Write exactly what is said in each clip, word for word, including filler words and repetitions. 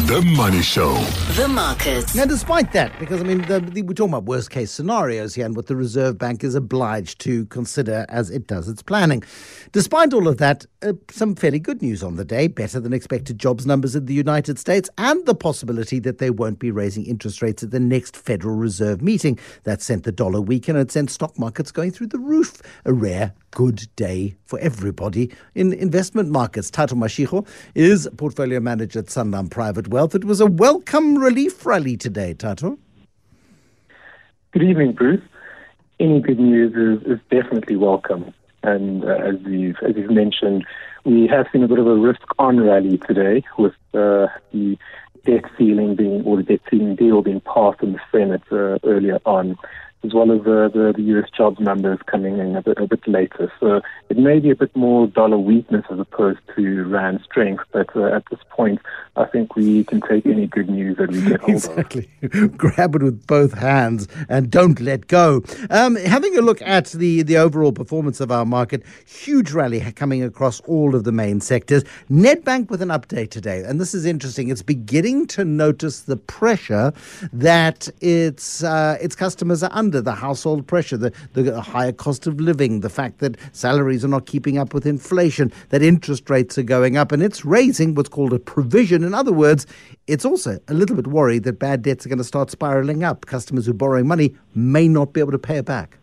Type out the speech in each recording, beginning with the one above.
The Money Show. The markets. Now, despite that, because, I mean, the, the, we're talking about worst-case scenarios here and what the Reserve Bank is obliged to consider as it does its planning. Despite all of that, uh, some fairly good news on the day, better than expected jobs numbers in the United States and the possibility that they won't be raising interest rates at the next Federal Reserve meeting. That sent the dollar weak and it sent stock markets going through the roof. A rare good day for everybody in investment markets. Tato Mashiko is portfolio manager at Sanlam Private Wealth. It was a welcome relief rally today, Tato. Good evening, Bruce. Any good news is, is definitely welcome. And uh, as you've as you've mentioned, we have seen a bit of a risk-on rally today with uh, the debt ceiling being, or the debt ceiling deal being passed in the Senate uh, earlier on, as well as uh, the, the U S jobs numbers coming in a bit, a bit later. So it may be a bit more dollar weakness as opposed to rand strength, but uh, at this point, I think we can take any good news that we get hold exactly. of. Exactly. Grab it with both hands and don't let go. Um, having a look at the, the overall performance of our market, huge rally coming across all of the main sectors. Nedbank with an update today, and this is interesting. It's beginning to notice the pressure that its uh, its customers are under. The household pressure, the, the higher cost of living, the fact that salaries are not keeping up with inflation, that interest rates are going up, and it's raising what's called a provision. In other words, it's also a little bit worried that bad debts are going to start spiraling up. Customers who are borrowing money may not be able to pay it back.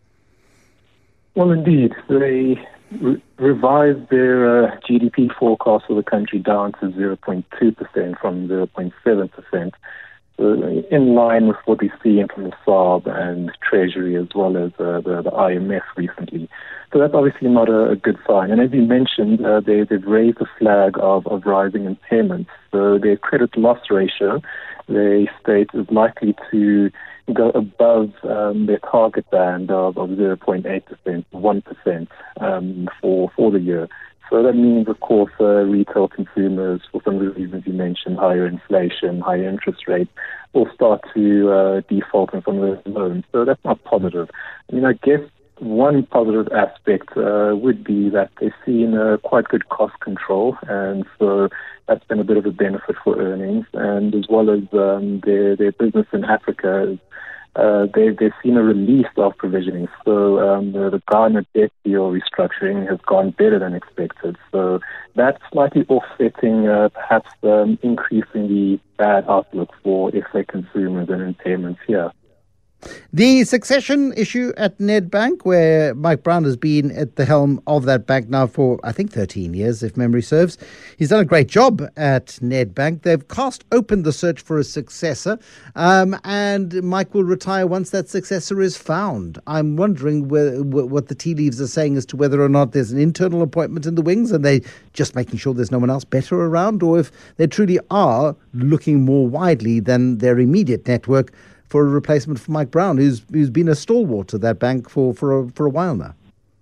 Well, indeed. They re- revised their uh, G D P forecast for the country down to zero point two percent from zero point seven percent. In line with what we've seen from the S A R B and Treasury as well as uh, the, the I M F recently. So that's obviously not a, a good sign. And as you mentioned, uh, they, they've raised the flag of, of rising impairments. So their credit loss ratio, they state, is likely to go above um, their target band of, of zero point eight percent, one percent um, for, for the year. So that means, of course, uh, retail consumers, for some of the reasons you mentioned, higher inflation, higher interest rates, will start to uh, default on some of those loans. So that's not positive. I mean, I guess one positive aspect uh, would be that they've seen uh, quite good cost control, and so that's been a bit of a benefit for earnings, and as well as um, their, their business in Africa. Uh, they, they've seen a release of provisioning. So um, the, the Ghana debt deal restructuring has gone better than expected. So that's slightly offsetting, uh, perhaps um, increasing the bad outlook for F A consumers and impairments here. The succession issue at Nedbank, where Mike Brown has been at the helm of that bank now for, I think, thirteen years, if memory serves. He's done a great job at Nedbank. They've cast open the search for a successor, um, and Mike will retire once that successor is found. I'm wondering where, what the tea leaves are saying as to whether or not there's an internal appointment in the wings and they just making sure there's no one else better around, or if they truly are looking more widely than their immediate network for a replacement for Mike Brown, who's who's been a stalwart to that bank for for a, for a while now.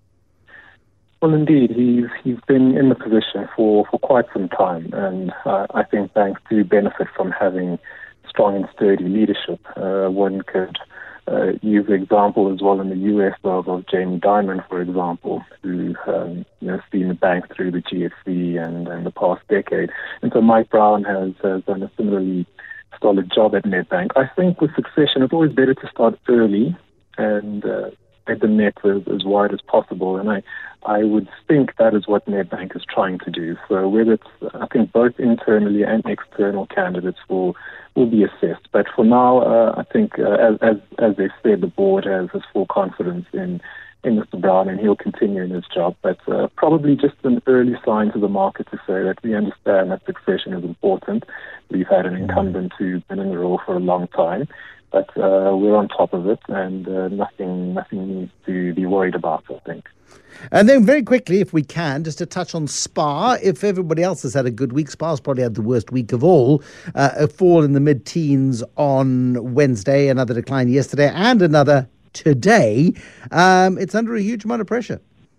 Well, indeed, he's he's been in the position for, for quite some time, and uh, I think banks do benefit from having strong and sturdy leadership. Uh, one could uh, use the example as well in the U S of, of Jamie Dimon, for example, who um, you know seen the bank through the G F C and, and the past decade, and so Mike Brown has, has done a similarly solid job at Nedbank. I think with succession, it's always better to start early and uh, get the net as, as wide as possible. And I, I would think that is what Nedbank is trying to do. So whether it's, I think both internally and external candidates will will be assessed. But for now, uh, I think uh, as, as as they've said, the board has, has full confidence in in Mister Brown, and he'll continue in his job. But uh, probably just an early sign to the market to say that we understand that succession is important. We've had an incumbent who's been in the role for a long time, but uh, we're on top of it, and uh, nothing, nothing needs to be worried about, I think. And then very quickly, if we can, just to touch on SPAR. If everybody else has had a good week, SPAR's probably had the worst week of all. Uh, a fall in the mid-teens on Wednesday, another decline yesterday, and another today. Um, it's under a huge amount of pressure.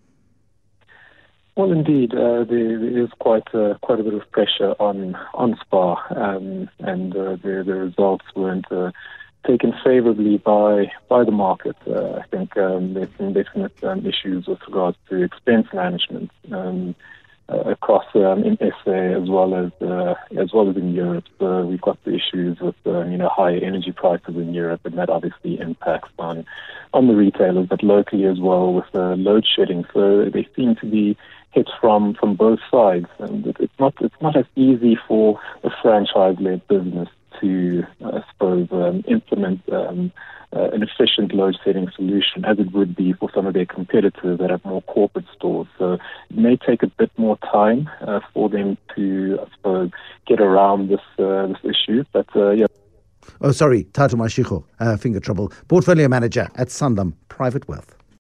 Well, indeed, uh, there, there is quite uh, quite a bit of pressure on on SPAR, um, and uh, the the results weren't uh, taken favourably by by the market. Uh, I think um, there's some definite um, issues with regards to expense management. Um, uh, across um, in S A as well as uh, as well as in Europe. So we've got the issues with um, you know higher energy prices in Europe, and that obviously impacts on on the retailers, but locally as well with uh, load shedding. So they seem to be hit from from both sides, and it, it's not it's not as easy for a franchise-led business to, uh, I suppose, um, implement um, uh, an efficient load-setting solution as it would be for some of their competitors that have more corporate stores. So it may take a bit more time uh, for them to, I suppose, get around this uh, this issue. But uh, yeah. Oh, sorry, Tatu Mashiko, uh, finger trouble, portfolio manager at Sanlam Private Wealth.